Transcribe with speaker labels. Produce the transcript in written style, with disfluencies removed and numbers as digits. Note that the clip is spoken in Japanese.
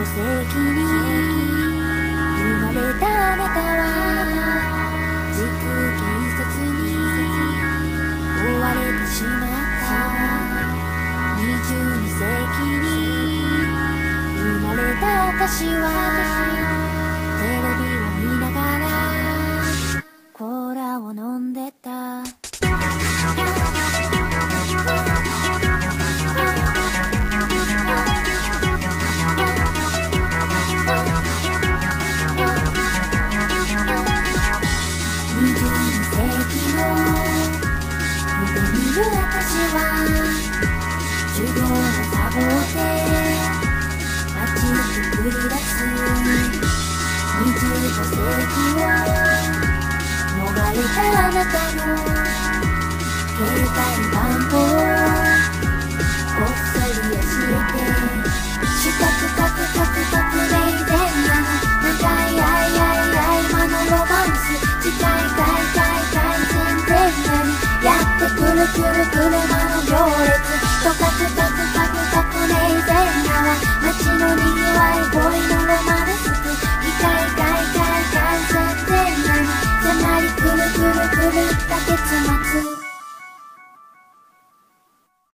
Speaker 1: 世紀に生まれたあなたは軸警察に追われてしまった22世紀に生まれた私はテレビを見ながらコーラを飲んでた私は授業をサボって街を作り出す25世紀を逃れたあなたの携帯番号